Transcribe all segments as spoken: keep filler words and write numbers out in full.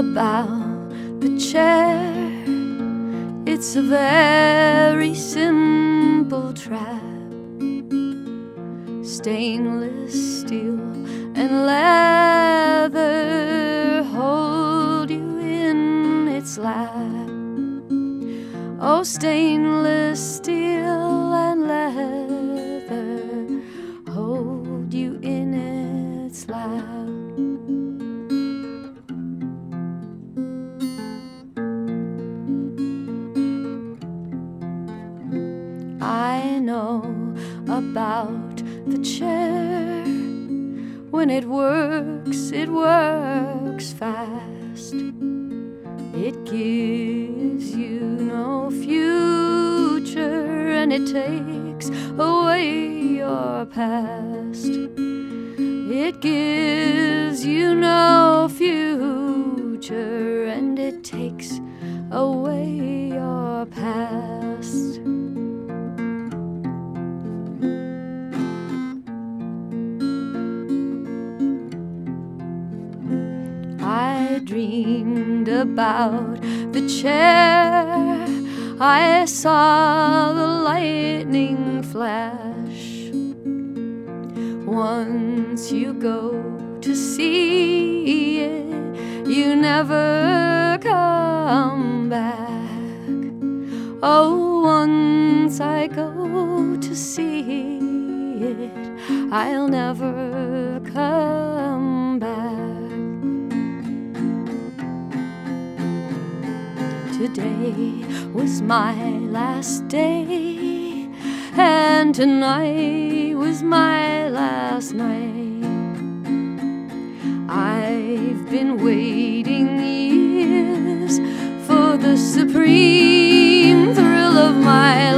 about the chair. It's a very simple trap. Stainless steel and leather hold you in its lap. Oh, stainless steel and leather hold you in its lap. I know about the chair. When it works, it works fast. It gives you no future, and it takes away your past. It gives you no future, and it takes away your past. I dreamed about the chair. I saw the lightning flash. Once you go to see it, you never come back. Oh, once I go to see it, I'll never come back. Today was my last day, and tonight was my last night. I've been waiting years for the supreme thrill of my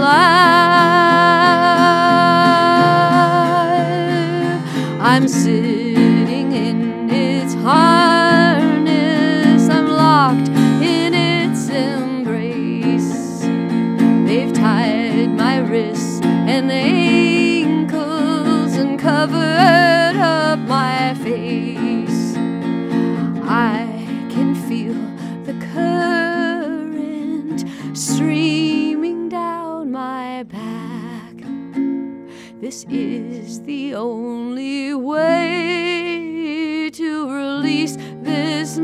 life. I'm sitting in its harness, I'm locked in its embrace. They've tied my wrists and ankles and covered up my face. I can feel the current streaming down my back. This is the only way to release this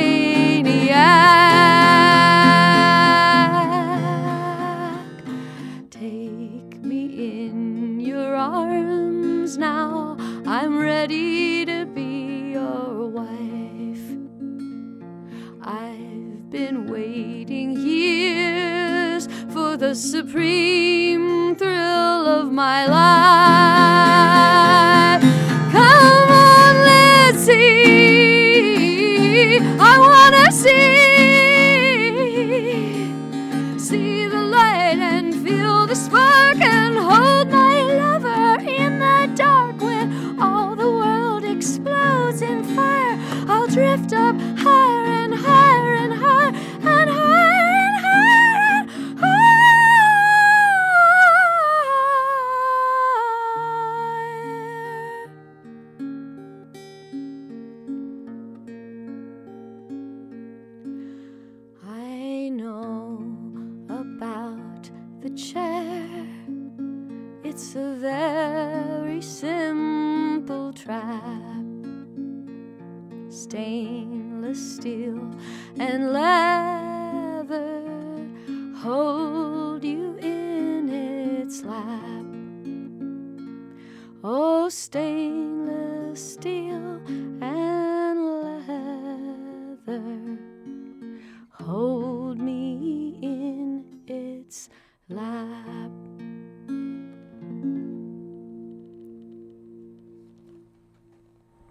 maniac. Take me in your arms now. I'm ready to be your wife. I've been waiting years for the supreme thrill of my life. Come on, let's see. I wanna see. See the light and feel the spark and hold my lover in the dark. When all the world explodes in fire, I'll drift up higher and higher and higher and higher and higher and higher. I know about the chair. It's a very simple trap. Stainless steel and leather hold you in its lap. Oh, stainless steel